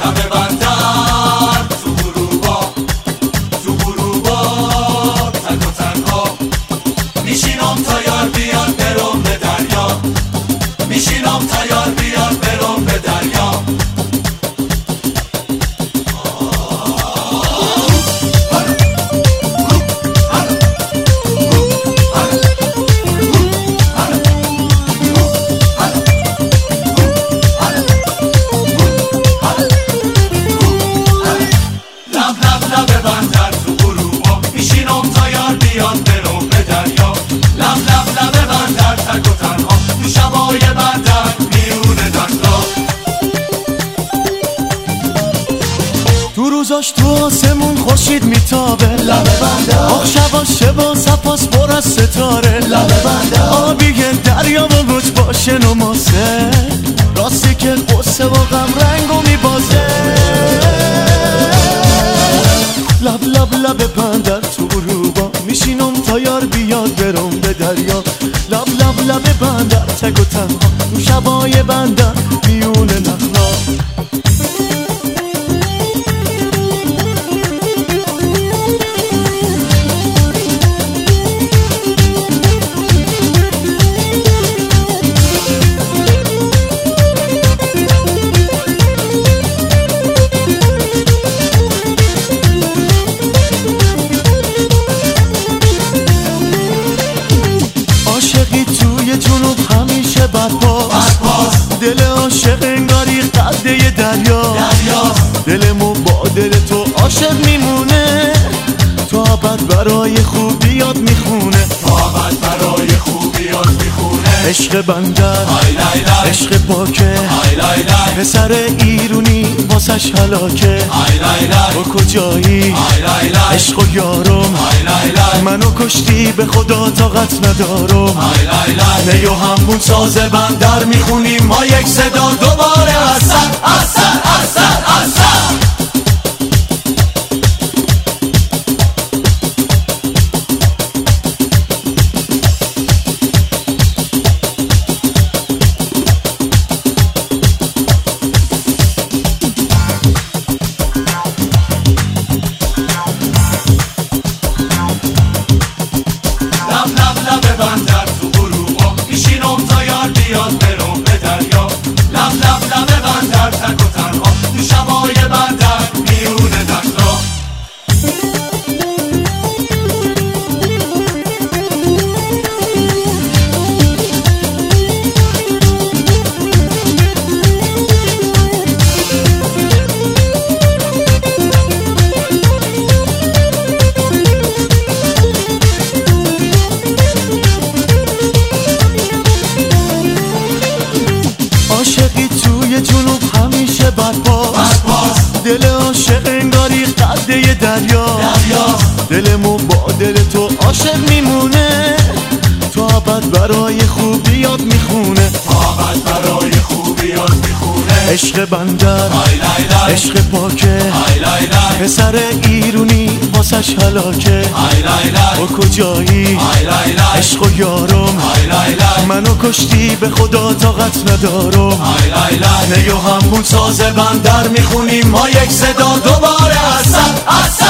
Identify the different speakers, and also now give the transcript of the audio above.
Speaker 1: لب بندر تو غروبا تک و تنها میشینم تا یار بیاد برم به دریا، میشینم تا یار بیاد برم به دریا. لب بندر تو غروبا میشینم تا یار بیاد برم به دریا. لب بندر تک و تنها تو شبای بندر میون دشتا.
Speaker 2: تو روزاش تو آسمون خورشید میتابه
Speaker 1: لب بندر،
Speaker 2: آخ شباش شبا سپاس پر از ستاره.
Speaker 1: لب بندر
Speaker 2: آبی دریا و موج باشه نماسه، راستی که قصه و غم رنگو میبازه. لب بندر تو غروبا میشینم تا یار بیاد برم به دریا. لب بندر تک و تنها تو شبای بندر میون نخلا. توی جنوب همیشه بدپاس، دل عاشق انگاری قده دریا. دلمو با دل تو عاشق میمونه، تا ابد برای خوبیات میخونه. عشق بندر عشق پاکه، پسر ایرونی واسش هلاکه. تو کجایی عشق و یارم، منو کشتی به خدا طاقت ندارم. نی و همون ساز بندر میخونیم ما یک صدا دوباره. اثر اثر اثر اثر لب بندر تو غروبا میشینم تا یار بیاد برم به دریا. لب بندر تک و تنها تو شبای بندر میون دشتا. عاشقی توی جنوب همیشه بدپاس، دل عاشق انگاری قده دریا. دلمو با دل تو عاشق میمونه، تا ابد برای خوبیات میخونه. عشق بندر عشق پاکه، پسر ایرونی واسش هلاکه. تو کجایی عشق و یارم، منو کشتی به خدا طاقت ندارم. نی و همون ساز بندر میخونیم ما یک صدا دوباره. اثر اثر